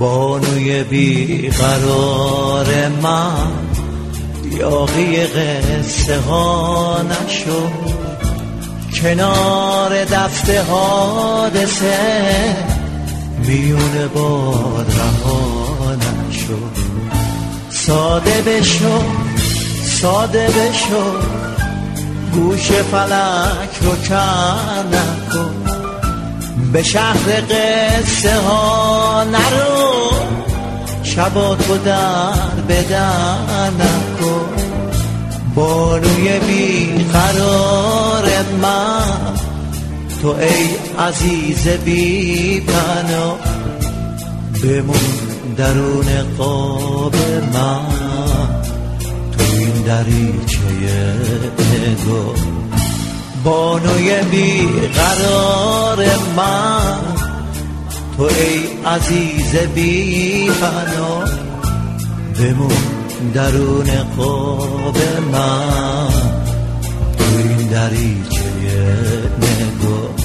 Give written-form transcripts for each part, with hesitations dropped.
بانوی بیقرار من یاغی قصه ها نشو، کنار دست حادثه میون باد رها نشو. ساده بشو ساده بشو، گوش فلک رو کر نکن، به شهر قصه ها نرو، شباتو در بدر نکن. بانوی بیقرار من تو ای عزیز بی پناه، بمون درون قاب من تو این دریچه نگاه. بانوی بیقرار من تو ای عزیز بی پناه، بمون درون قاب من تو این دریچه نگاه.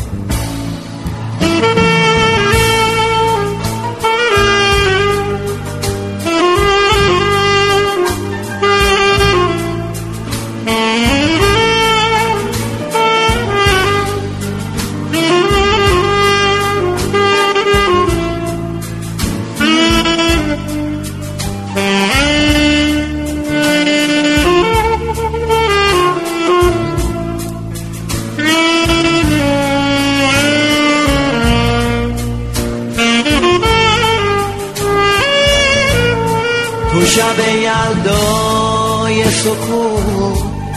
تو شب یلدای سکون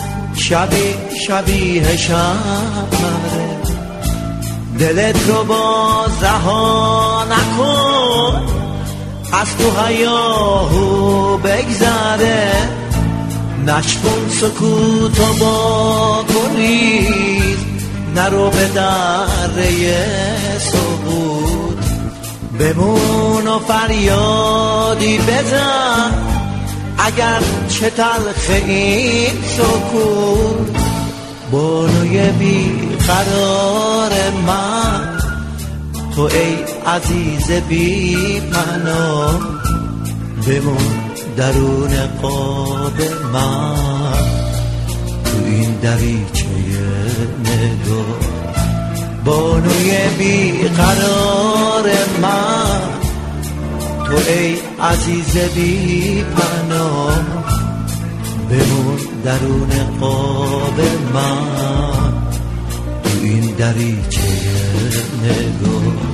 شبیه شمره، دلت رو باز رها نکن، از تو هیاهو بگذره، نشکن سکوتو با گریز، نرو به دره سقوط، بمون و فریادی بزن اگر چه تلخ این سکوت. بانوی بیقرار من تو ای عزیز بی پناه، بمون درون قاب من تو این دریچه نگاه. بانوی بیقرار من تو ای عزیز بی پناه، بمون درون قاب من تو این دریچه نگاه.